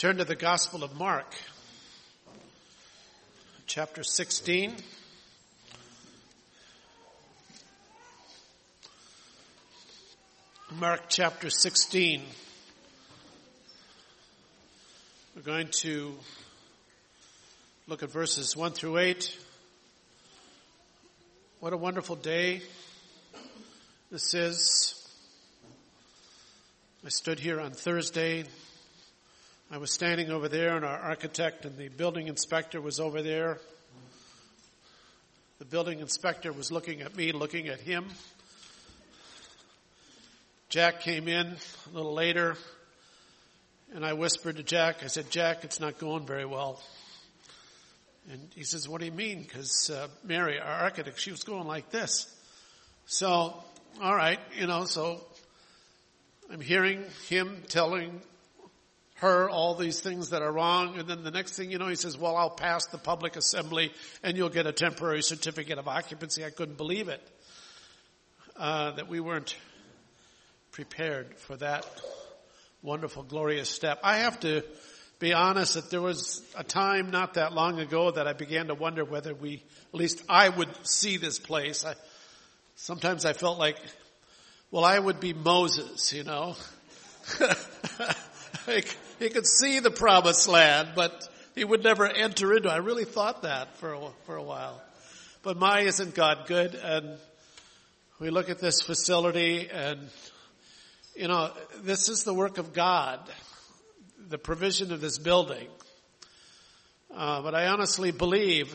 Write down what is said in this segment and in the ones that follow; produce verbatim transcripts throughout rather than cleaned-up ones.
Turn to the Gospel of Mark, chapter sixteen. Mark chapter sixteen. We're going to look at verses one through eight. What a wonderful day this is. I stood here on Thursday. I was standing over there, and our architect and the building inspector was over there. The building inspector was looking at me, looking at him. Jack came in a little later, and I whispered to Jack, I said, Jack, it's not going very well. And he says, what do you mean? Because uh, Mary, our architect, she was going like this. So, all right, you know, so I'm hearing him telling her all these things that are wrong, and then the next thing you know, he says, well, I'll pass the public assembly and you'll get a temporary certificate of occupancy. I couldn't believe it, uh, that we weren't prepared for that wonderful, glorious step. I have to be honest that there was a time not that long ago that I began to wonder whether we, at least I would see this place. I, sometimes I felt like, well, I would be Moses, you know. He could see the promised land, but he would never enter into it. I really thought that for a, for a while. But my, isn't God good? And we look at this facility and, you know, this is the work of God, the provision of this building. Uh, but I honestly believe,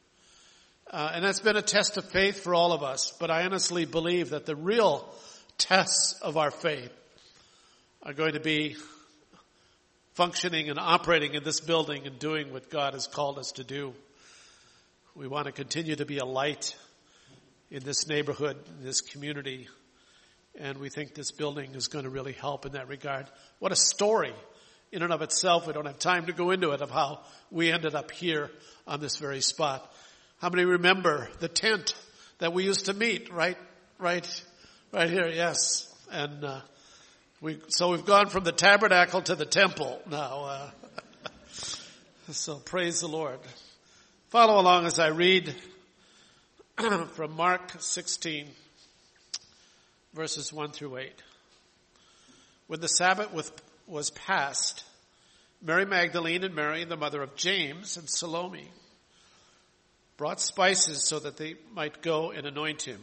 uh, and that's been a test of faith for all of us, but I honestly believe that the real tests of our faith are going to be functioning and operating in this building and doing what God has called us to do. We want to continue to be a light in this neighborhood, in this community, and we think this building is going to really help in that regard. What a story in and of itself. We don't have time to go into it, of how we ended up here on this very spot. How many remember the tent that we used to meet right, right, right here? Yes. And, uh, We, so we've gone from the tabernacle to the temple now. Uh, so praise the Lord. Follow along as I read from Mark sixteen, verses one through eight. When the Sabbath was, was past, Mary Magdalene and Mary, the mother of James, and Salome brought spices so that they might go and anoint him.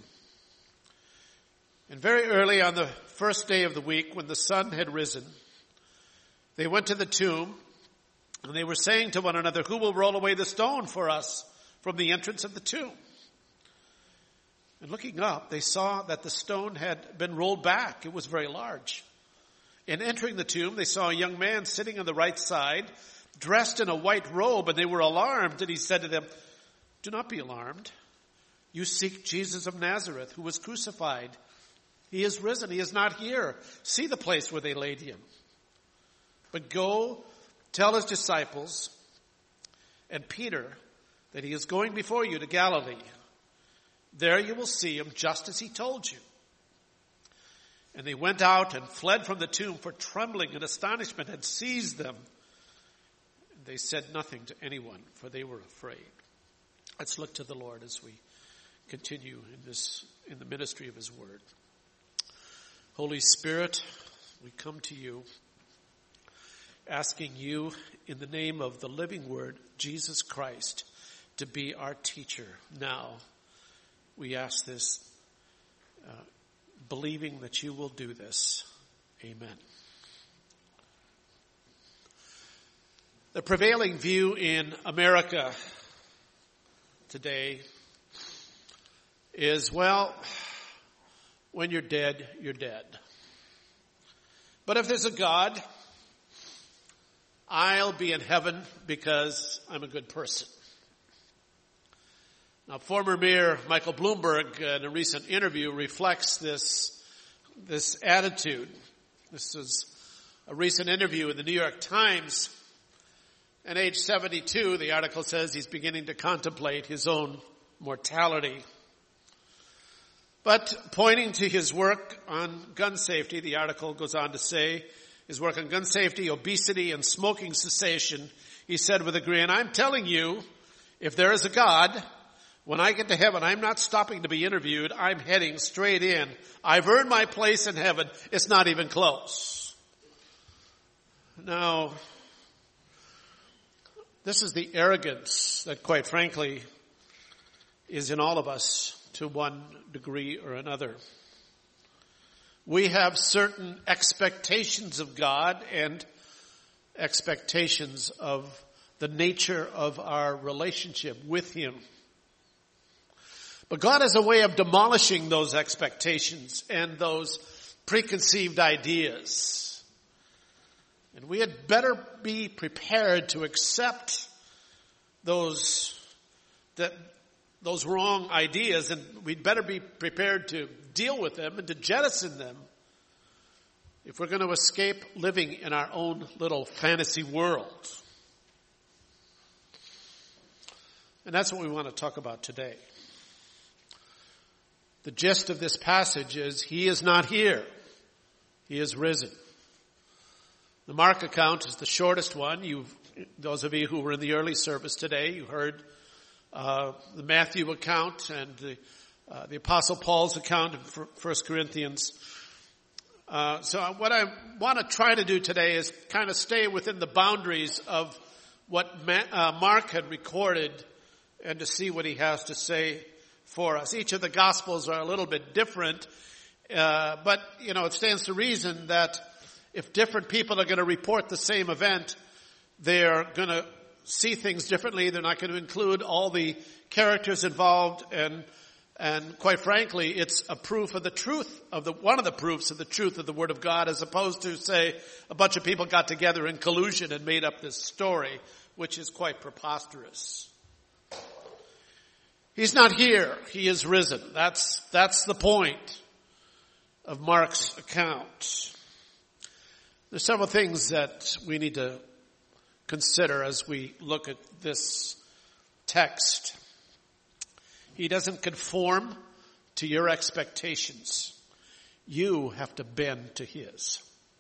And very early on the first day of the week, when the sun had risen, they went to the tomb, and they were saying to one another, who will roll away the stone for us from the entrance of the tomb? And looking up, they saw that the stone had been rolled back. It was very large. And entering the tomb, they saw a young man sitting on the right side, dressed in a white robe, and they were alarmed. And he said to them, do not be alarmed. You seek Jesus of Nazareth, who was crucified. He is risen. He is not here. See the place where they laid him. But go tell his disciples and Peter that he is going before you to Galilee. There you will see him just as he told you. And they went out and fled from the tomb, for trembling and astonishment had seized them. And they said nothing to anyone, for they were afraid. Let's look to the Lord as we continue in this, in the ministry of his word. Holy Spirit, we come to you asking you in the name of the living word, Jesus Christ, to be our teacher. Now, we ask this, uh, believing that you will do this. Amen. The prevailing view in America today is, well, when you're dead, you're dead. But if there's a God, I'll be in heaven because I'm a good person. Now, former Mayor Michael Bloomberg, in a recent interview, reflects this, this attitude. This was a recent interview in the New York Times. At age seventy-two, the article says he's beginning to contemplate his own mortality. But pointing to his work on gun safety, the article goes on to say, his work on gun safety, obesity, and smoking cessation, he said with a grin, I'm telling you, if there is a God, when I get to heaven, I'm not stopping to be interviewed. I'm heading straight in. I've earned my place in heaven. It's not even close. Now, this is the arrogance that, quite frankly, is in all of us to one degree or another. We have certain expectations of God and expectations of the nature of our relationship with Him. But God has a way of demolishing those expectations and those preconceived ideas. And we had better be prepared to accept those that those wrong ideas, and we'd better be prepared to deal with them and to jettison them if we're going to escape living in our own little fantasy world. And that's what we want to talk about today. The gist of this passage is, He is not here. He is risen. The Mark account is the shortest one. You've, those of you who were in the early service today, you heard uh, the Matthew account and the, uh, the Apostle Paul's account in First Corinthians. Uh, so what I want to try to do today is kind of stay within the boundaries of what Ma- uh, Mark had recorded and to see what he has to say for us. Each of the Gospels are a little bit different, uh, but, you know, it stands to reason that if different people are going to report the same event, they're going to see things differently. They're not going to include all the characters involved, and and quite frankly, it's a proof of the truth of the one of the proofs of the truth of the Word of God, as opposed to, say, a bunch of people got together in collusion and made up this story, which is quite preposterous. He's not here. He is risen. That's, that's the point of Mark's account. There's several things that we need to consider as we look at this text. He doesn't conform to your expectations. You have to bend to His.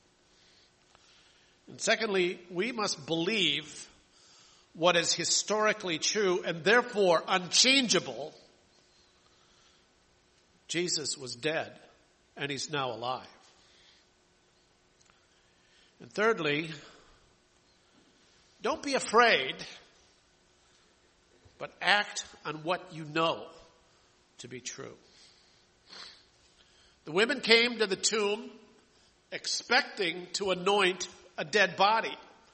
And secondly, we must believe what is historically true and therefore unchangeable. Jesus was dead and He's now alive. And thirdly, don't be afraid, but act on what you know to be true. The women came to the tomb expecting to anoint a dead body.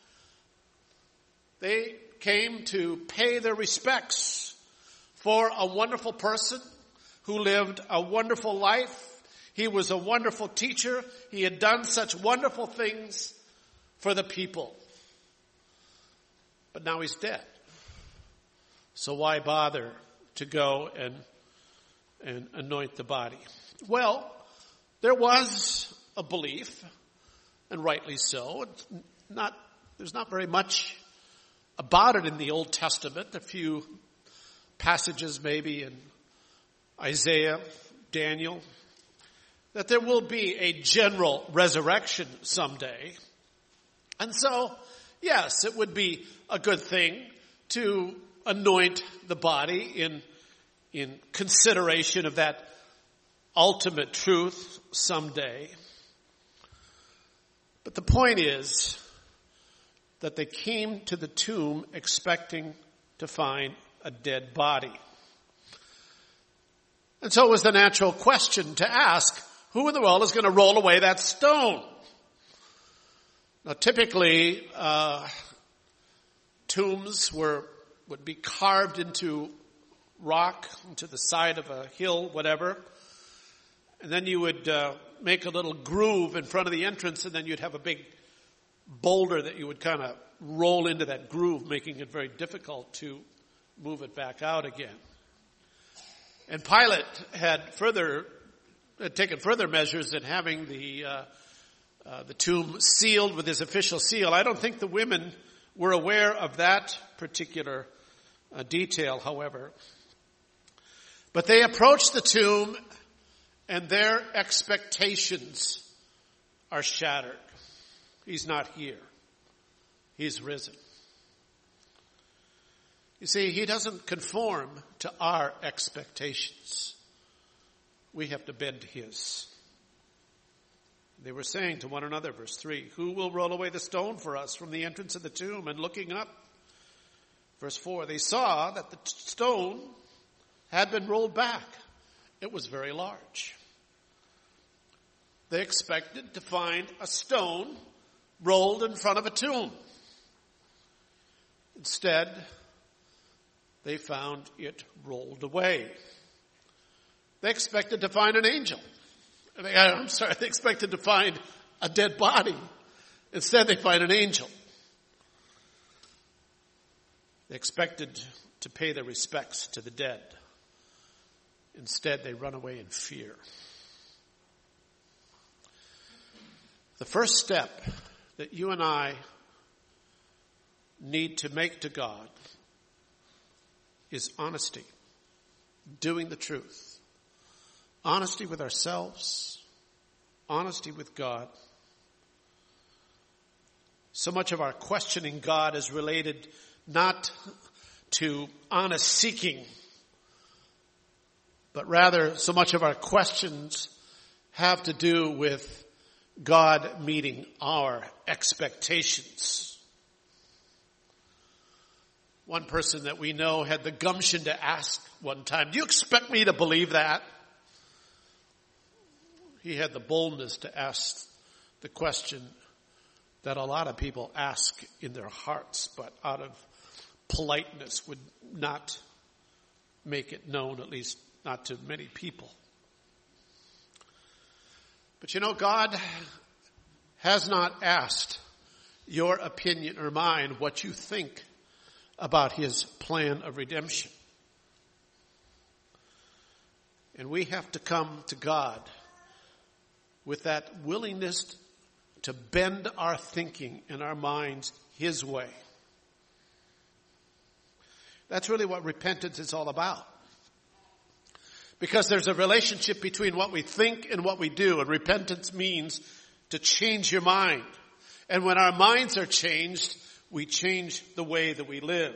They came to pay their respects for a wonderful person who lived a wonderful life. He was a wonderful teacher. He had done such wonderful things for the people. But now He's dead. So why bother to go and and anoint the body? Well, there was a belief, and rightly so. It's not, there's not very much about it in the Old Testament. A few passages maybe in Isaiah, Daniel, that there will be a general resurrection someday. And so, yes, it would be a good thing to anoint the body in, in consideration of that ultimate truth someday. But the point is that they came to the tomb expecting to find a dead body. And so it was the natural question to ask, who in the world is going to roll away that stone? Now typically, uh, tombs were, would be carved into rock, into the side of a hill, whatever. And then you would uh, make a little groove in front of the entrance, and then you'd have a big boulder that you would kind of roll into that groove, making it very difficult to move it back out again. And Pilate had further had taken further measures in having the uh, uh, the tomb sealed with his official seal. I don't think the women were aware of that particular uh, detail, however. But they approached the tomb, and their expectations are shattered. He's not here. He's risen. You see, he doesn't conform to our expectations. We have to bend to his. They were saying to one another, verse three, who will roll away the stone for us from the entrance of the tomb? And looking up, verse four, they saw that the stone had been rolled back. It was very large. They expected to find a stone rolled in front of a tomb. Instead, they found it rolled away. They expected to find an angel. They, I'm sorry, they expected to find a dead body. Instead, they find an angel. They expected to pay their respects to the dead. Instead, they run away in fear. The first step that you and I need to make to God is honesty, doing the truth. Honesty with ourselves, honesty with God. So much of our questioning God is related not to honest seeking, but rather so much of our questions have to do with God meeting our expectations. One person that we know had the gumption to ask one time, do you expect me to believe that? He had the boldness to ask the question that a lot of people ask in their hearts, but out of politeness would not make it known, at least not to many people. But you know, God has not asked your opinion or mine what you think about his plan of redemption. And we have to come to God with that willingness to bend our thinking and our minds his way. That's really what repentance is all about. Because there's a relationship between what we think and what we do. And repentance means to change your mind. And when our minds are changed, we change the way that we live.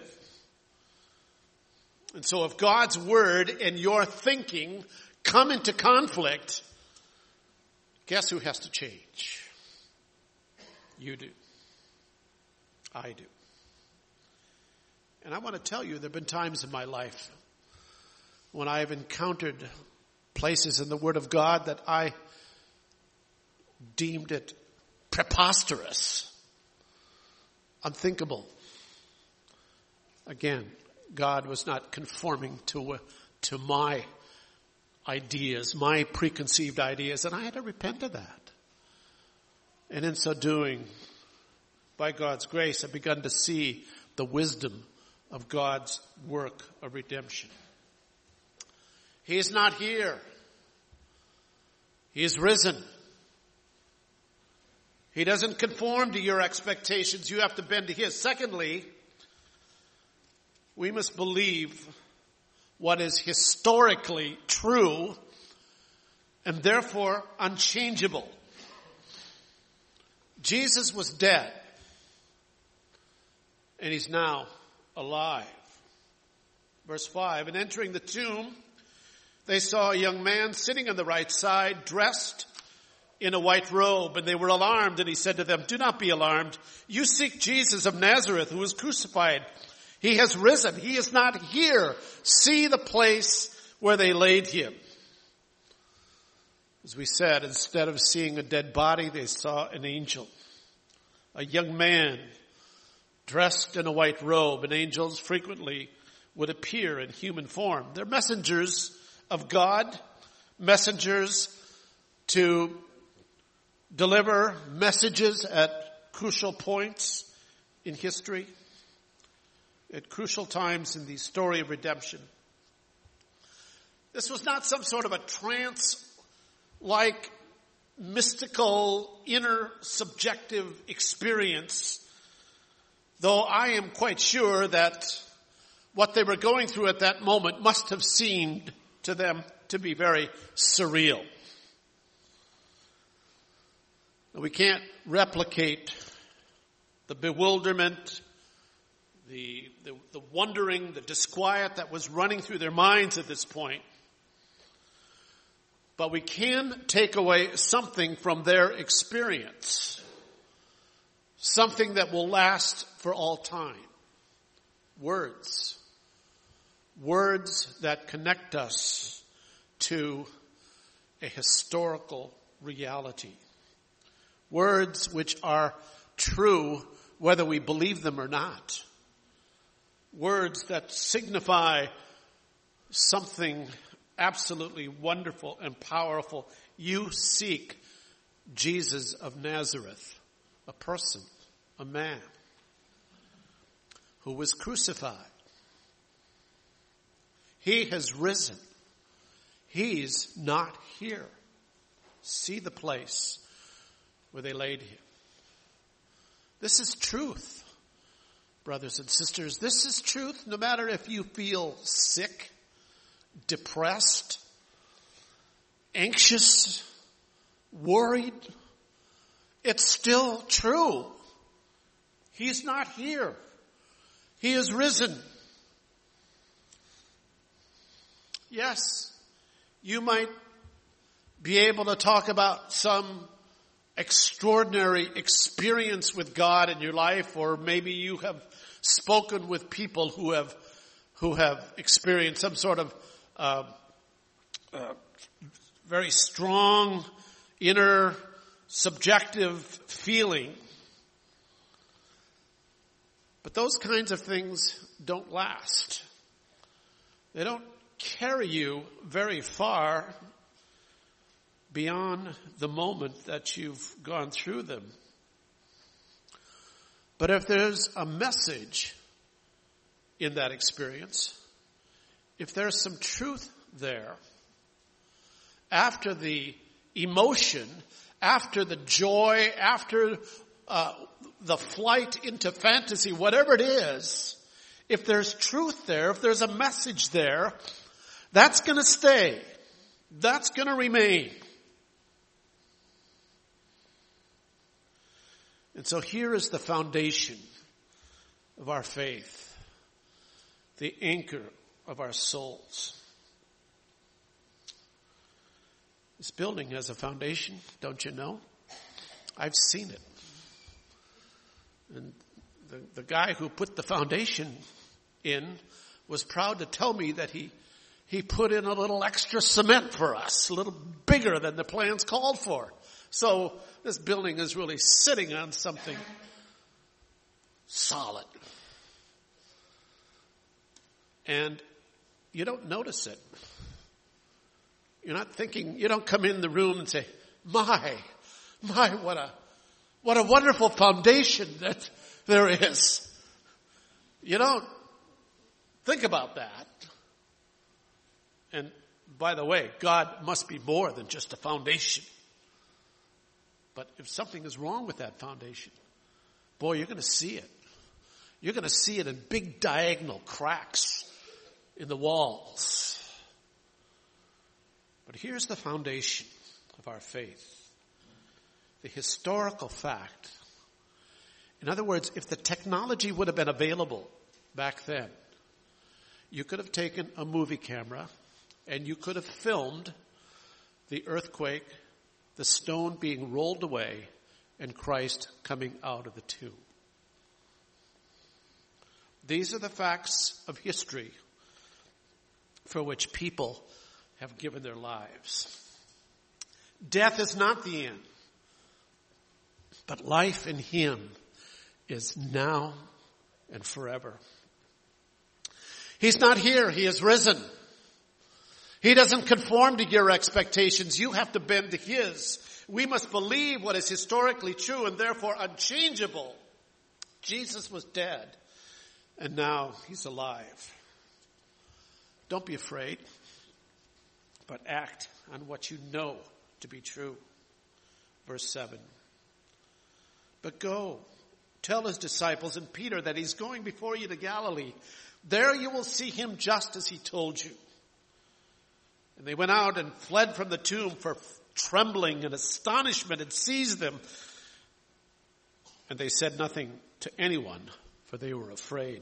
And so if God's word and your thinking come into conflict, guess who has to change? You do. I do. And I want to tell you, there have been times in my life when I have encountered places in the Word of God that I deemed it preposterous, unthinkable. Again, God was not conforming to, to my ideas, my preconceived ideas, and I had to repent of that. And in so doing, by God's grace, I've begun to see the wisdom of God's work of redemption. He is not here. He is risen. He doesn't conform to your expectations. You have to bend to his. Secondly, we must believe what is historically true and therefore unchangeable. Jesus was dead, and he's now alive. Verse five, and entering the tomb, they saw a young man sitting on the right side, dressed in a white robe, and they were alarmed, and he said to them, do not be alarmed. You seek Jesus of Nazareth, who was crucified. He has risen. He is not here. See the place where they laid him. As we said, instead of seeing a dead body, they saw an angel. A young man dressed in a white robe, and angels frequently would appear in human form. They're messengers of God, messengers to deliver messages at crucial points in history, at crucial times in the story of redemption. This was not some sort of a trance-like mystical inner subjective experience, though I am quite sure that what they were going through at that moment must have seemed to them to be very surreal. We can't replicate the bewilderment, the, the, the wondering, the disquiet that was running through their minds at this point. But we can take away something from their experience. Something that will last for all time. Words. Words that connect us to a historical reality. Words which are true whether we believe them or not. Words that signify something absolutely wonderful and powerful. You seek Jesus of Nazareth, a person, a man who was crucified. He has risen. He's not here. See the place where they laid him. This is truth, brothers and sisters. This is truth no matter if you feel sick, depressed, anxious, worried. It's still true. He's not here. He is risen. Yes, you might be able to talk about some extraordinary experience with God in your life, or maybe you have spoken with people who have who have experienced some sort of uh, uh, very strong inner subjective feeling. But those kinds of things don't last. They don't carry you very far beyond the moment that you've gone through them. But if there's a message in that experience, if there's some truth there, after the emotion, after the joy, after uh, the flight into fantasy, whatever it is, if there's truth there, if there's a message there, that's going to stay. That's going to remain. And so here is the foundation of our faith, the anchor of our souls. This building has a foundation, don't you know? I've seen it. And the, the guy who put the foundation in was proud to tell me that he he put in a little extra cement for us, a little bigger than the plans called for. So this building is really sitting on something solid. And you don't notice it. You're not thinking, you don't come in the room and say, my, my, what a, what a wonderful foundation that there is. You don't think about that. And by the way, God must be more than just a foundation. But if something is wrong with that foundation, boy, you're going to see it. You're going to see it in big diagonal cracks in the walls. But here's the foundation of our faith. The historical fact. In other words, if the technology would have been available back then, you could have taken a movie camera and you could have filmed the earthquake, the stone being rolled away, and Christ coming out of the tomb. These are the facts of history for which people have given their lives. Death is not the end, but life in Him is now and forever. He's not here. He is risen. He doesn't conform to your expectations. You have to bend to His. We must believe what is historically true and therefore unchangeable. Jesus was dead, and now He's alive. Don't be afraid, but act on what you know to be true. Verse seven. But go, tell His disciples and Peter that He's going before you to Galilee. There you will see Him just as He told you. And they went out and fled from the tomb, for trembling and astonishment had seized them. And they said nothing to anyone, for they were afraid.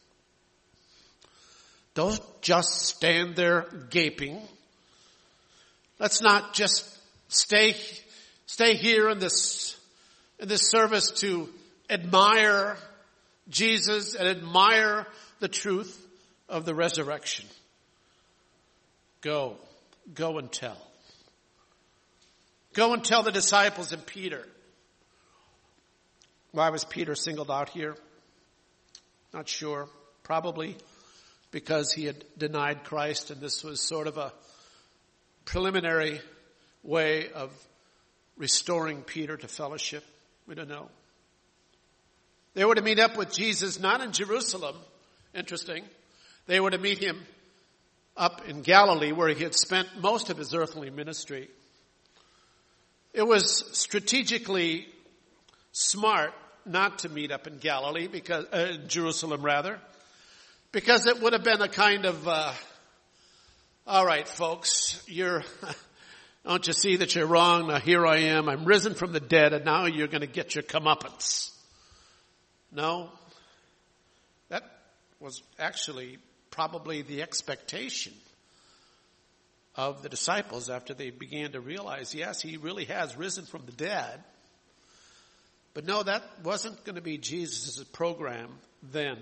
Don't just stand there gaping. Let's not just stay, stay here in this, in this service to admire Jesus and admire the truth of the resurrection. Go, go and tell. Go and tell the disciples and Peter. Why was Peter singled out here? Not sure. Probably because he had denied Christ, and this was sort of a preliminary way of restoring Peter to fellowship. We don't know. They were to meet up with Jesus not in Jerusalem. Interesting. They were to meet him up in Galilee, where he had spent most of his earthly ministry. It was strategically smart not to meet up in Galilee, because uh, Jerusalem rather, because it would have been a kind of, uh, all right, folks, you're, don't you see that you're wrong? Now here I am. I'm risen from the dead, and now you're going to get your comeuppance. No, that was actually probably the expectation of the disciples after they began to realize, yes, he really has risen from the dead. But no, that wasn't going to be Jesus' program then.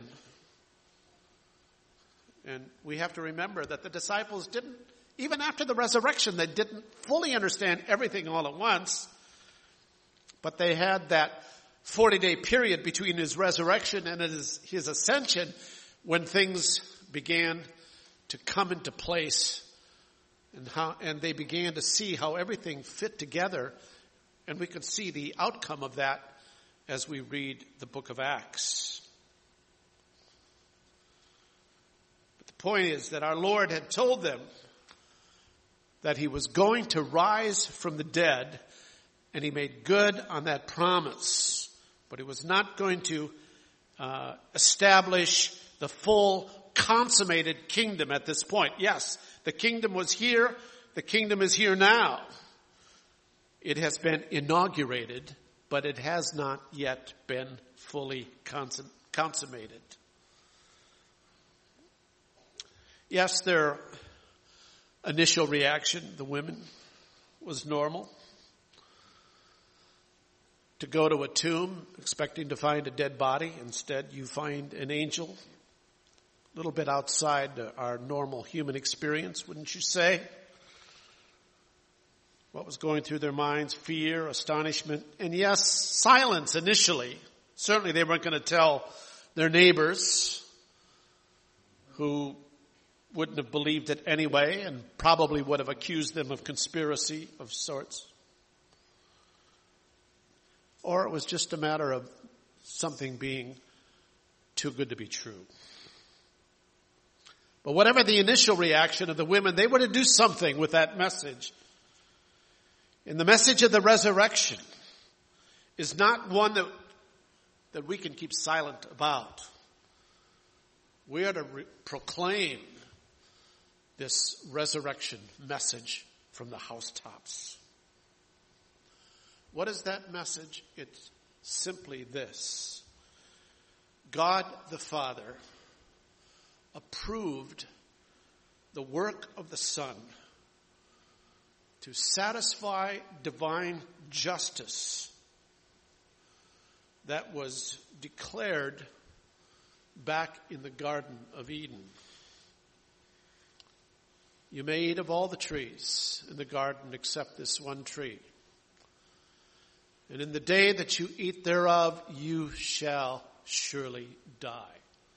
And we have to remember that the disciples didn't, even after the resurrection, they didn't fully understand everything all at once. But they had that forty-day period between his resurrection and his, his ascension when things began to come into place, and how, and they began to see how everything fit together, and we could see the outcome of that as we read the book of Acts. But the point is that our Lord had told them that he was going to rise from the dead, and he made good on that promise. But he was not going to uh, establish the full consummated kingdom at this point. Yes, the kingdom was here. The kingdom is here now. It has been inaugurated, but it has not yet been fully consum- consummated. Yes, their initial reaction, the women, was normal. To go to a tomb expecting to find a dead body, instead you find an angel. A little bit outside our normal human experience, wouldn't you say? What was going through their minds? Fear, astonishment, and yes, silence initially. Certainly they weren't going to tell their neighbors, who wouldn't have believed it anyway and probably would have accused them of conspiracy of sorts. Or it was just a matter of something being too good to be true. But whatever the initial reaction of the women, they were to do something with that message. And the message of the resurrection is not one that, that we can keep silent about. We are to re- proclaim this resurrection message from the housetops. What is that message? It's simply this. God the Father approved the work of the Son to satisfy divine justice that was declared back in the Garden of Eden. You may eat of all the trees in the garden except this one tree. And in the day that you eat thereof, you shall surely die.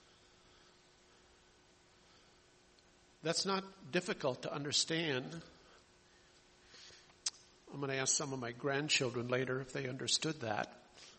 That's not difficult to understand. I'm going to ask some of my grandchildren later if they understood that.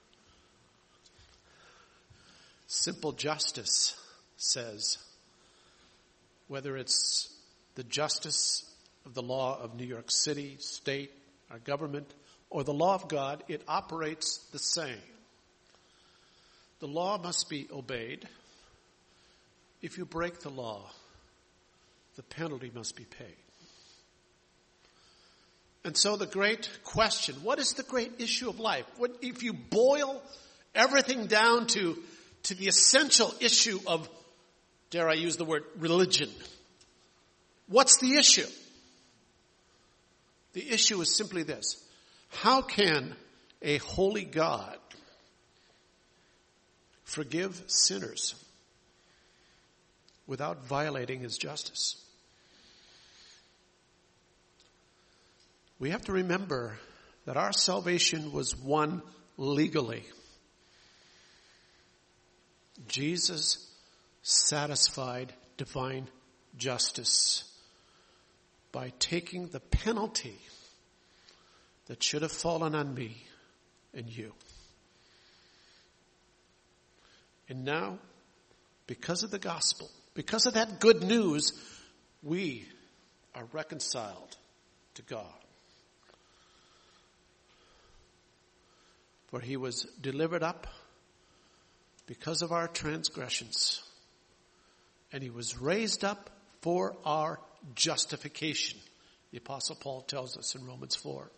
Simple justice says, whether it's the justice of the law of New York City, state, our government, or the law of God, it operates the same. The law must be obeyed. If you break the law, the penalty must be paid. And so the great question, what is the great issue of life? What, if you boil everything down to, to the essential issue of, dare I use the word, religion, what's the issue? The issue is simply this. How can a holy God forgive sinners without violating his justice? We have to remember that our salvation was won legally. Jesus satisfied divine justice by taking the penalty that should have fallen on me and you. And now, because of the gospel, because of that good news, we are reconciled to God. For he was delivered up because of our transgressions, and he was raised up for our justification. The Apostle Paul tells us in Romans four.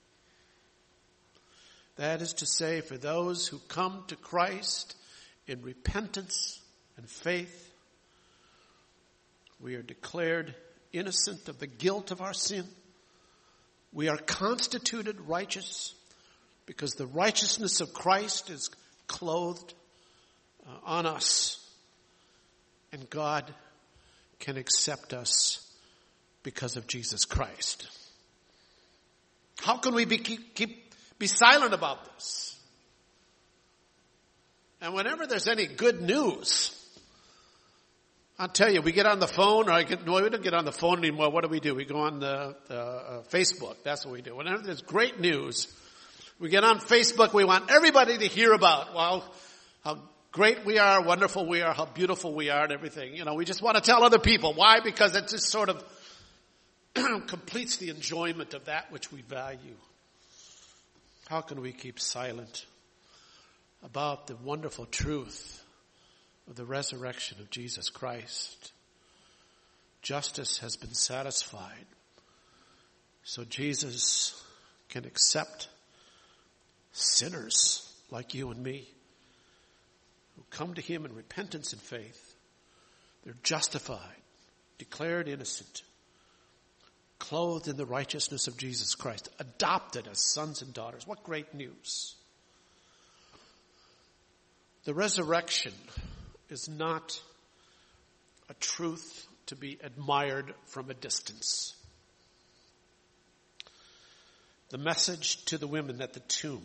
That is to say, for those who come to Christ in repentance and faith, we are declared innocent of the guilt of our sin. We are constituted righteous because the righteousness of Christ is clothed uh, on us. And God can accept us because of Jesus Christ. How can we be, keep, keep, be silent about this? And whenever there's any good news, I'll tell you, we get on the phone, or I get, no, we don't get on the phone anymore. What do we do? We go on the, the uh, Facebook. That's what we do. Whenever there's great news, we get on Facebook. We want everybody to hear about, well, how great we are, wonderful we are, how beautiful we are, and everything. You know, we just want to tell other people. Why? Because it just sort of completes the enjoyment of that which we value. How can we keep silent about the wonderful truth of the resurrection of Jesus Christ? Justice has been satisfied, so Jesus can accept sinners like you and me who come to him in repentance and faith. They're justified, declared innocent, clothed in the righteousness of Jesus Christ, adopted as sons and daughters. What great news. The resurrection is not a truth to be admired from a distance. The message to the women at the tomb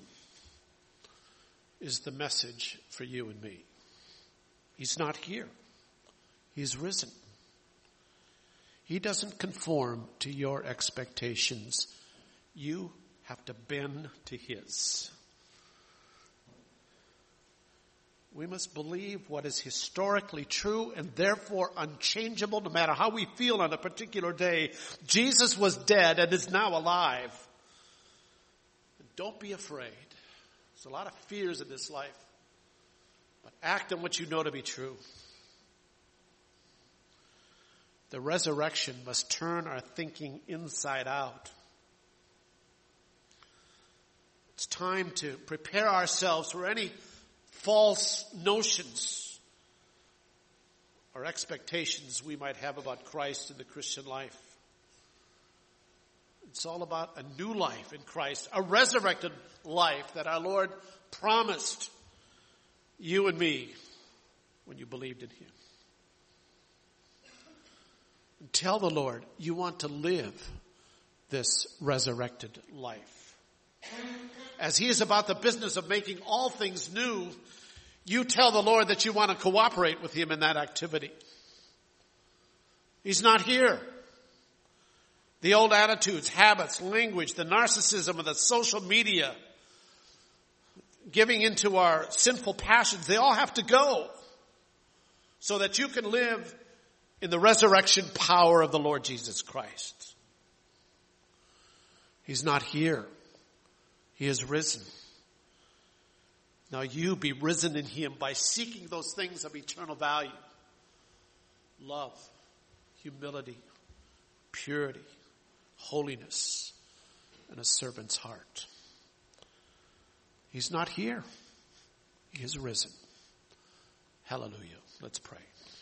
is the message for you and me. He's not here. He's risen. He doesn't conform to your expectations. You have to bend to his. We must believe what is historically true and therefore unchangeable no matter how we feel on a particular day. Jesus was dead and is now alive. And don't be afraid. There's a lot of fears in this life. But act on what you know to be true. The resurrection must turn our thinking inside out. It's time to prepare ourselves for any false notions or expectations we might have about Christ and the Christian life. It's all about a new life in Christ, a resurrected life that our Lord promised you and me when you believed in him. And tell the Lord you want to live this resurrected life. As he is about the business of making all things new, you tell the Lord that you want to cooperate with him in that activity. He's not here. The old attitudes, habits, language, the narcissism of the social media, giving into our sinful passions, they all have to go so that you can live in the resurrection power of the Lord Jesus Christ. He's not here. He is risen. Now you be risen in him by seeking those things of eternal value. Love, humility, purity, holiness, and a servant's heart. He's not here. He is risen. Hallelujah. Let's pray.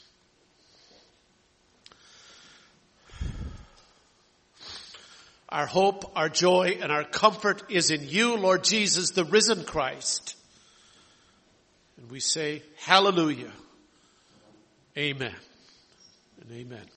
Our hope, our joy, and our comfort is in you, Lord Jesus, the risen Christ. And we say, hallelujah. Amen and amen.